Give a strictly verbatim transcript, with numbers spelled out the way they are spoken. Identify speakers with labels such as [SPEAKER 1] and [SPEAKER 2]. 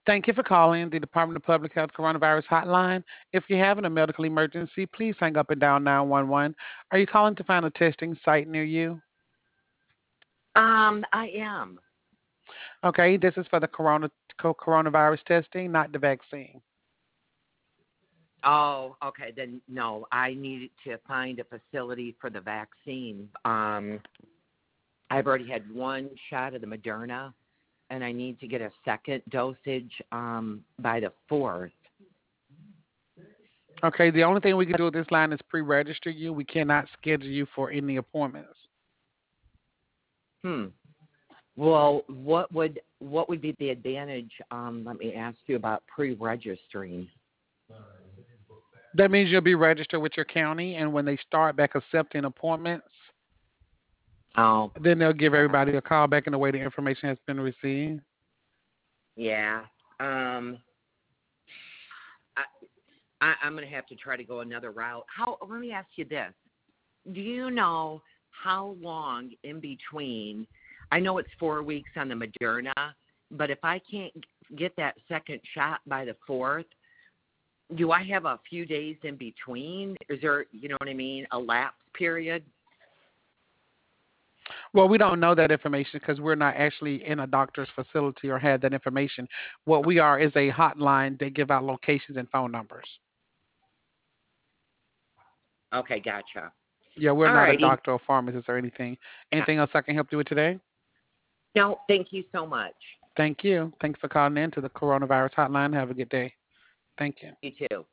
[SPEAKER 1] Thank you for calling the Department of Public Health Coronavirus Hotline. If you're having a medical emergency, please hang up and dial nine one one. Are you calling to find a testing site near you?
[SPEAKER 2] Um, I am.
[SPEAKER 1] Okay, this is for the corona, co- coronavirus testing, not the vaccine.
[SPEAKER 2] Oh, okay. Then no, I need to find a facility for the vaccine. Um, I've already had one shot of the Moderna, and I need to get a second dosage um, by the fourth.
[SPEAKER 1] Okay, the only thing we can do at this line is pre-register you. We cannot schedule you for any appointments.
[SPEAKER 2] Hmm. Well, what would what would be the advantage? Um, let me ask you about pre-registering.
[SPEAKER 1] That means you'll be registered with your county, and when they start back accepting appointments,
[SPEAKER 2] Oh,
[SPEAKER 1] then they'll give
[SPEAKER 2] yeah,
[SPEAKER 1] everybody a call back in the way the information has been received.
[SPEAKER 2] yeah. Um, I, I, I'm going to have to try to go another route. How? Let me ask you this: do you know how long in between? I know it's four weeks on the Moderna, but if I can't get that second shot by the fourth, do I have a few days in between? Is there, you know what I mean, a lapse period?
[SPEAKER 1] Well, we don't know that information because we're not actually in a doctor's facility or had that information. What we are is a hotline. They give out locations and phone numbers.
[SPEAKER 2] Okay, gotcha.
[SPEAKER 1] Yeah, we're
[SPEAKER 2] All
[SPEAKER 1] not a
[SPEAKER 2] righty.
[SPEAKER 1] doctor or pharmacist or anything. Anything else I can help you with today?
[SPEAKER 2] No, thank you so much.
[SPEAKER 1] Thank you. Thanks for calling in to the coronavirus hotline. Have a good day. Thank you.
[SPEAKER 2] You too.